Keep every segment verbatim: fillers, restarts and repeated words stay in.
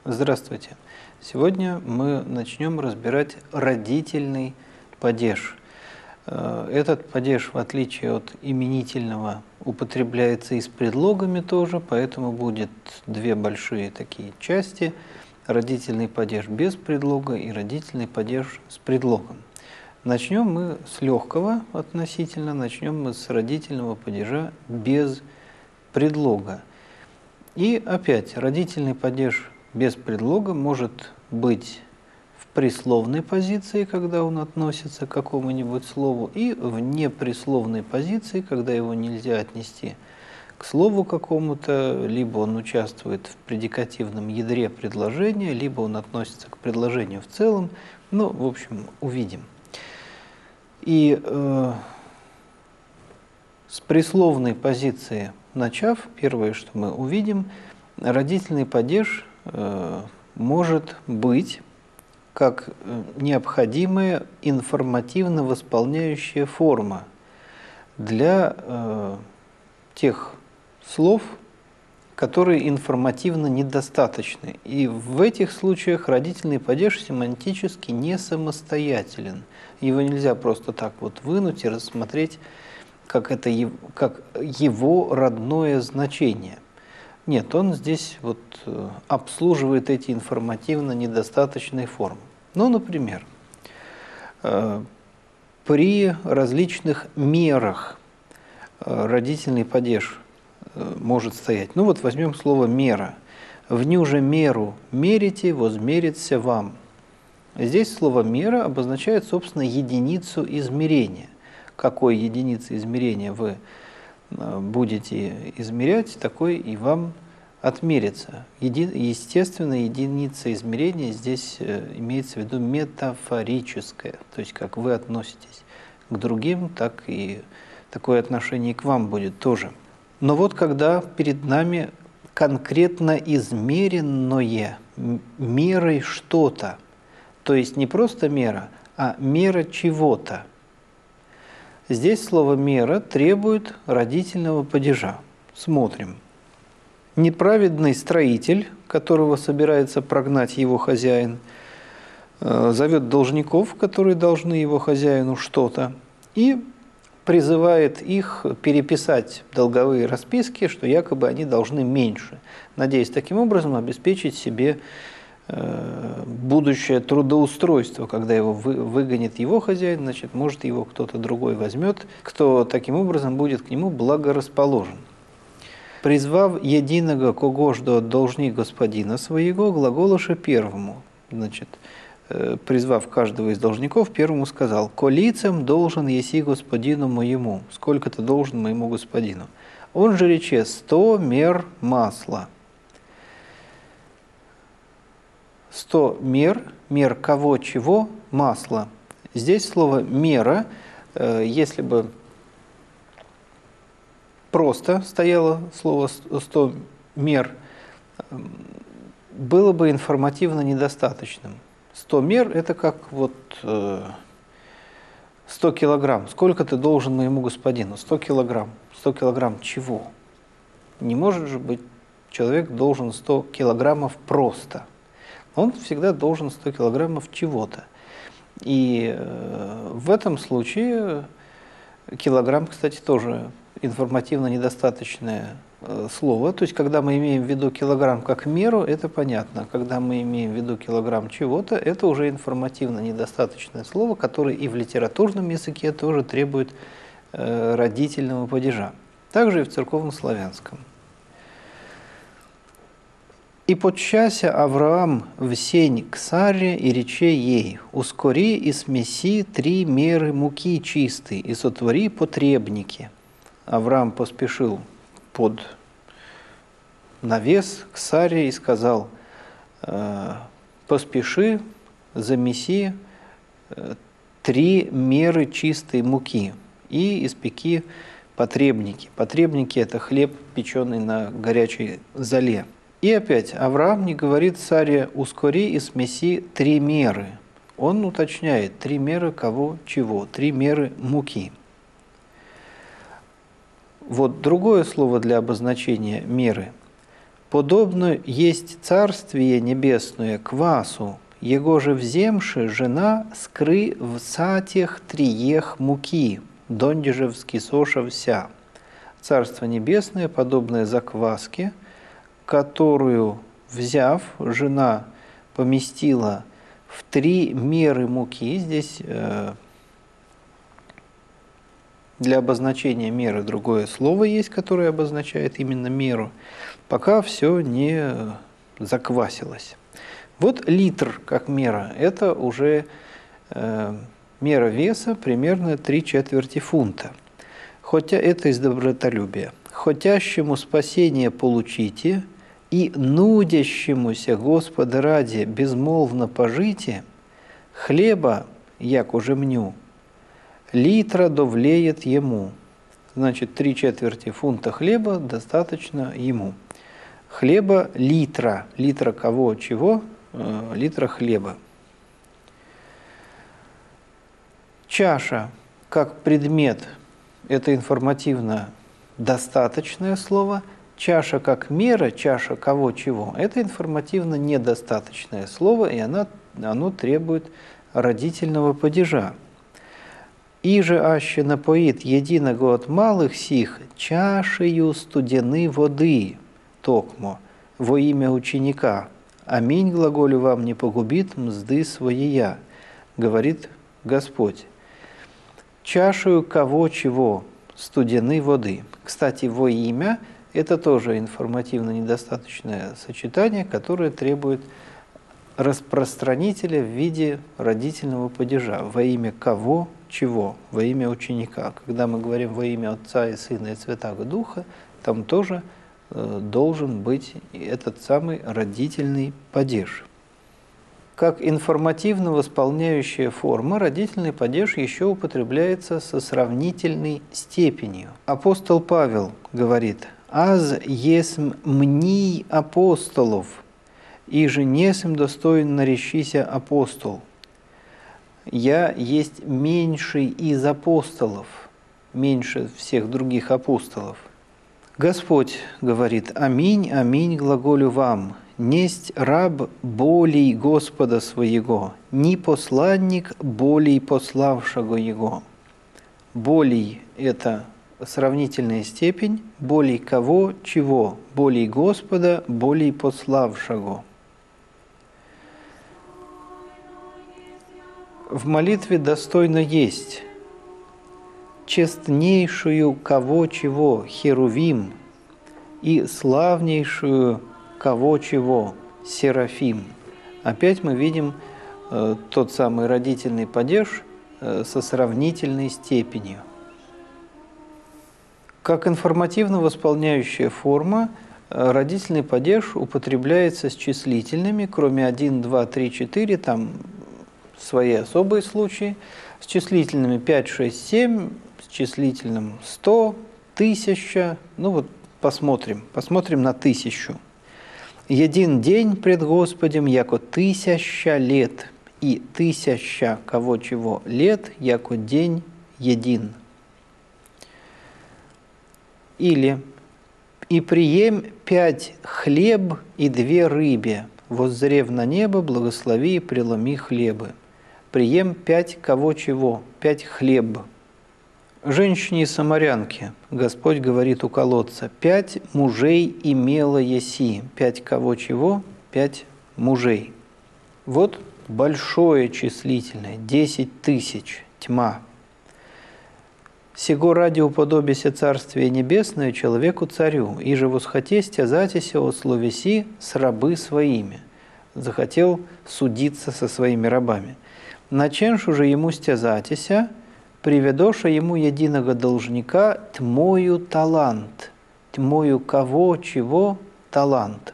Здравствуйте! Сегодня мы начнем разбирать родительный падеж. Этот падеж, в отличие от именительного, употребляется и с предлогами тоже, поэтому будет две большие такие части: родительный падеж без предлога и родительный падеж с предлогом. Начнем мы с легкого относительно, начнем мы с родительного падежа без предлога. И опять, родительный падеж без предлога может быть в присловной позиции, когда он относится к какому-нибудь слову, и в неприсловной позиции, когда его нельзя отнести к слову какому-то, либо он участвует в предикативном ядре предложения, либо он относится к предложению в целом. Ну, в общем, увидим. И э, с присловной позиции начав, первое, что мы увидим, родительный падеж э, может быть как необходимая информативно восполняющая форма для э, тех слов, которые информативно недостаточны. И в этих случаях родительный падеж семантически не самостоятелен. Его нельзя просто так вот вынуть и рассмотреть как, это, как его родное значение. Нет, он здесь вот обслуживает эти информативно недостаточные формы. Ну, например, при различных мерах родительный падеж может стоять. Ну вот возьмем слово «мера». «Вню же меру мерите, возмерится вам». Здесь слово «мера» обозначает, собственно, единицу измерения. Какой единицей измерения вы будете измерять, такой и вам отмерится. Еди... Естественно, единица измерения здесь имеется в виду метафорическая, то есть как вы относитесь к другим, так и такое отношение к вам будет тоже. Но вот когда перед нами конкретно измеренное мерой что-то, то есть не просто мера, а мера чего-то, здесь слово «мера» требует родительного падежа. Смотрим. Неправедный строитель, которого собирается прогнать его хозяин, зовет должников, которые должны его хозяину что-то, и призывает их переписать долговые расписки, что якобы они должны меньше, надеясь таким образом обеспечить себе будущее трудоустройство. Когда его выгонит его хозяин, значит, может, его кто-то другой возьмет, кто таким образом будет к нему благорасположен. «Призвав единого когождо должник господина своего, глаголоша первому». Значит, призвав каждого из должников, первому сказал: «Колицем должен еси господину моему». Сколько ты должен моему господину? Он же рече: «Сто мер масла». Сто мер, мер кого, чего, масла. Здесь слово «мера», если бы просто стояло слово «сто мер», было бы информативно недостаточным. Сто мер – это как вот сто килограмм. Сколько ты должен моему господину? Сто килограмм. Сто килограмм чего? Не может же быть, человек должен сто килограммов просто. Он всегда должен сто килограммов чего-то. И в этом случае килограмм, кстати, тоже информативно недостаточное слово. То есть, когда мы имеем в виду килограмм как меру, это понятно. Когда мы имеем в виду килограмм чего-то, это уже информативно недостаточное слово, которое и в литературном языке тоже требует родительного падежа. Также и в церковнославянском. «И подчася Авраам в сень к Саре и рече ей: ускори и смеси три меры муки чистой и сотвори потребники». Авраам поспешил под навес к Саре и сказал: «Поспеши, замеси три меры чистой муки и испеки потребники». Потребники – это хлеб, печеный на горячей золе. И опять Авраам не говорит Саре: «Ускори и смеси три меры». Он уточняет: три меры кого, чего, три меры муки. Вот другое слово для обозначения меры Подобно есть Царствие Небесное квасу, его же вземши жена скры в сатях триех муки, донде же вскисоша вся. Царство Небесное, подобное закваске, которую, взяв, жена поместила в три меры муки. Здесь э, для обозначения меры другое слово есть, которое обозначает именно меру, пока все не заквасилось. Вот литр как мера, это уже э, мера веса примерно три четверти фунта. Хотя это из добротолюбия. «Хотящему спасение получите, и нудящемуся Господа ради безмолвно пожите, хлеба, як уже мню, литра довлеет ему». Значит, три четверти фунта хлеба достаточно ему. Хлеба литра. Литра кого, чего? Э, литра хлеба. Чаша как предмет – это информативно достаточное слово. Чаша как мера, чаша кого, чего – это информативно недостаточное слово, и она, оно требует родительного падежа. «Иже аще напоит единого от малых сих чашею студены воды, токмо, во имя ученика. Аминь, глаголю вам, не погубит мзды своея», говорит Господь. «Чашею кого чего, студены воды». Кстати, «во имя» – это тоже информативно недостаточное сочетание, которое требует распространителя в виде родительного падежа. Во имя кого, чего? Во имя ученика. Когда мы говорим во имя Отца и Сына и Святаго Духа, там тоже э, должен быть этот самый родительный падеж. Как информативно восполняющая форма, родительный падеж еще употребляется со сравнительной степенью. Апостол Павел говорит: «Аз есмь мний апостолов, и же несем достоин наречися апостол». «Я есть меньший из апостолов», меньше всех других апостолов. Господь говорит: «Аминь, аминь, глаголю вам, несть раб болей Господа своего, ни посланник болей пославшего его». Болей – это сравнительная степень, болей кого, чего, болей Господа, болей пославшего. В молитве достойно есть честнейшую кого чего херувим и славнейшую кого чего серафим. Опять мы видим э, тот самый родительный падеж э, со сравнительной степенью. Как информативно восполняющая форма, э, родительный падеж употребляется с числительными, кроме один, два, три, четыре, там свои особые случаи, с числительными пять, шесть, семь, с числительным сто, тысяча. Ну вот посмотрим, посмотрим на тысячу. «Един день пред Господем, яко тысяча лет, и тысяча кого чего лет, яко день един». Или «И прием пять хлеб и две рыбе, воззрев на небо, благослови и преломи хлебы». Прием пять кого чего, пять хлеб. Женщине-самарянке Господь говорит у колодца: «Пять мужей имела еси». Пять кого чего, пять мужей. Вот большое числительное, десять тысяч, тьма. «Сего ради уподобися Царствие Небесное человеку-царю, и же восхоте стязатися о словеси с рабы своими». Захотел судиться со своими рабами. «Наченшу же ему стязатися, приведоша ему единого должника тмою талант». Тмою кого, чего, талант.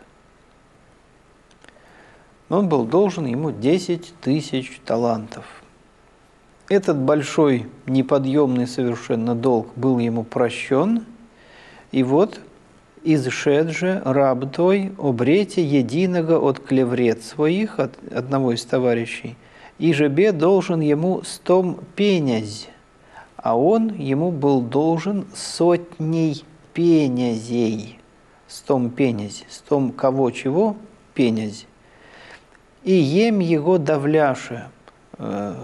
Он был должен ему десять тысяч талантов. Этот большой, неподъемный совершенно долг был ему прощен, и вот изшед же раб той обрете единого от клеврет своих, от одного из товарищей, и жебе должен ему стом пенязь, а он ему был должен сотней пенязей. стом пенязь, стом кого чего пенязь. И ем его давляше, э,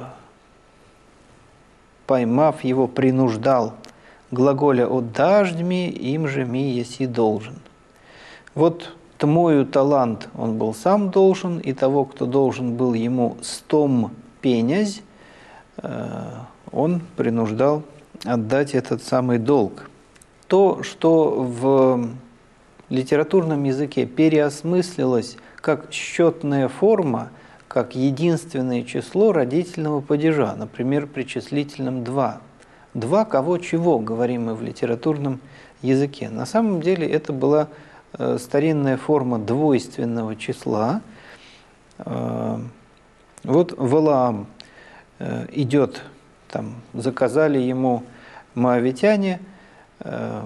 поймав его, принуждал, глаголя от дождьми, им же ми еси должен. Вот тмою талант он был сам должен, и того, кто должен был ему стом пенязь, э, он принуждал отдать этот самый долг. То, что в литературном языке переосмыслилось как счетная форма, как единственное число родительного падежа, например, при числительном два. Два кого чего, говорим мы в литературном языке. На самом деле это была э, старинная форма двойственного числа. Э, вот Валаам э, идет, там, заказали ему моавитяне э,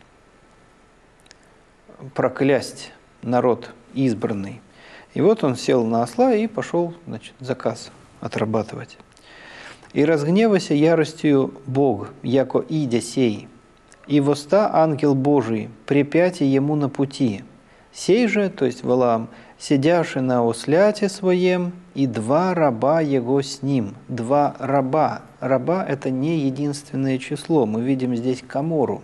проклясть народ избранный. И вот он сел на осла и пошел, значит, заказ отрабатывать. «И разгневайся яростью Бог, яко идя сей, и воста ангел Божий, препятие ему на пути. Сей же, то есть Валаам, сидяши на осляте своем, и два раба его с ним». Два раба. Раба – это не единственное число. Мы видим здесь камору.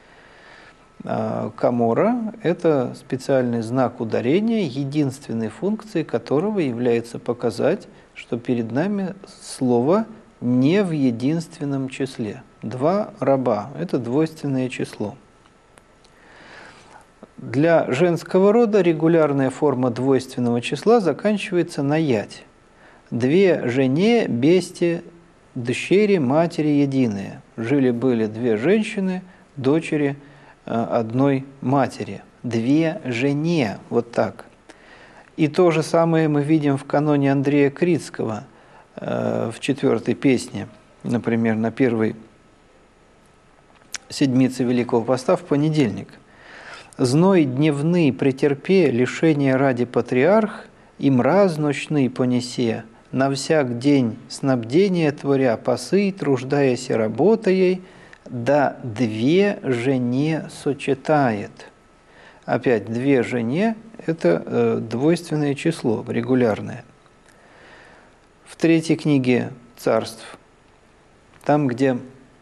Камора – это специальный знак ударения, единственной функцией которого является показать, что перед нами слово не в единственном числе. Два раба – это двойственное число. Для женского рода регулярная форма двойственного числа заканчивается на ять. Две жене, бесте, дщери, матери единые. Жили-были две женщины, дочери одной матери. Две жене, вот так. И то же самое мы видим в каноне Андрея Критского в четвертой песне, например, на первой седмице Великого Поста в понедельник. «Зной дневный претерпе, лишение ради патриарх, и мраз ночный понесе, на всяк день снабдение творя пасы, труждаясь работой, да две жене сочетает». Опять, две жене – это э, двойственное число, регулярное. В третьей книге царств, там, где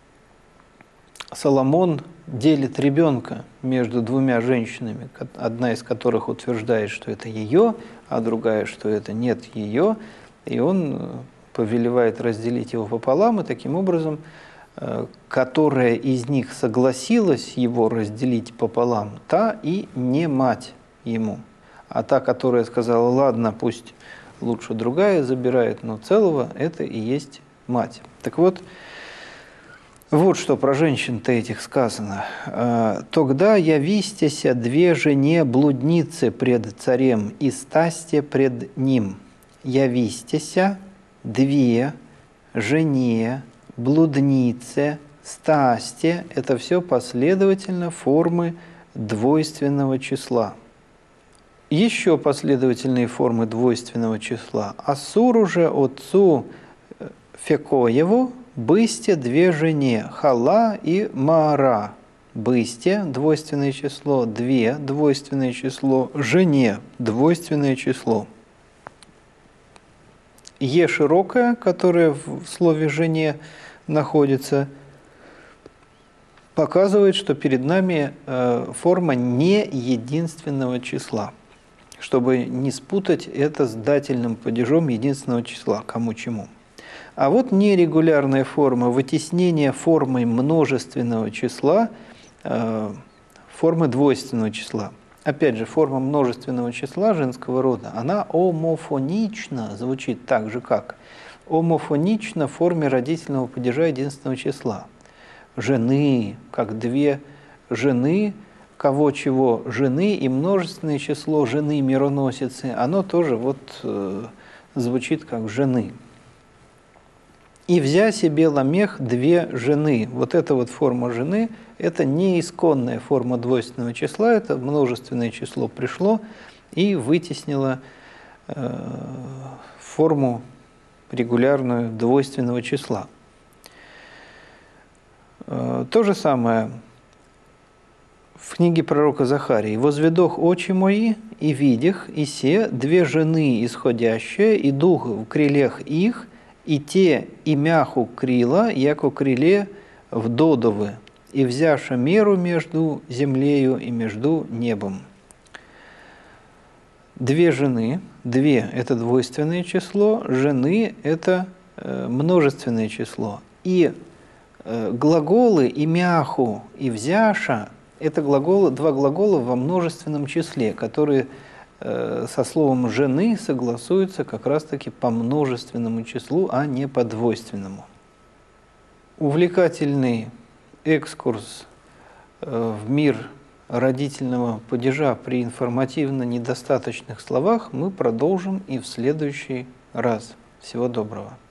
Соломон делит ребенка между двумя женщинами, одна из которых утверждает, что это ее, а другая, что это нет ее, и он повелевает разделить его пополам, и таким образом которая из них согласилась его разделить пополам, та и не мать ему. А та, которая сказала, ладно, пусть лучше другая забирает, но целого, это и есть мать. Так вот, вот что про женщин-то этих сказано. «Тогда явистеся две жене блудницы пред царем, и стасте пред ним. Явистеся две жене блуднице, стасте» – это все последовательно формы двойственного числа. Еще последовательные формы двойственного числа. «Асуру же отцу Фекоеву бысте две жене, Хала и Маара». Бысте – двойственное число, две – двойственное число, жене – двойственное число. Е широкое, которое в слове «жене» находится, показывает, что перед нами э, форма не единственного числа, чтобы не спутать это с дательным падежом единственного числа, кому чему. А вот нерегулярная форма вытеснения формой множественного числа, э, формы двойственного числа. Опять же, форма множественного числа женского рода, она омофонично звучит так же, как омофонично в форме родительного падежа единственного числа. Жены, как две жены, кого чего жены, и множественное число жены мироносицы, оно тоже вот э, звучит как жены. «И взя себе ламех две жены». Вот эта вот форма жены – это не исконная форма двойственного числа, это множественное число пришло и вытеснило э, форму регулярную двойственного числа. Э, то же самое в книге пророка Захарии: «Возведох очи мои, и видях, и се две жены исходящие, и дух в крилях их, и те имяху крила, яко криле вдодовы, и взяша меру между землею и между небом». Две жены, две – это двойственное число, жены – это э, множественное число. И э, глаголы «имяху» и «взяша» – это глаголы, два глагола во множественном числе, которые э, со словом «жены» согласуются как раз-таки по множественному числу, а не по двойственному. Увлекательный экскурс э, в мир родительного падежа при информативно недостаточных словах мы продолжим и в следующий раз. Всего доброго.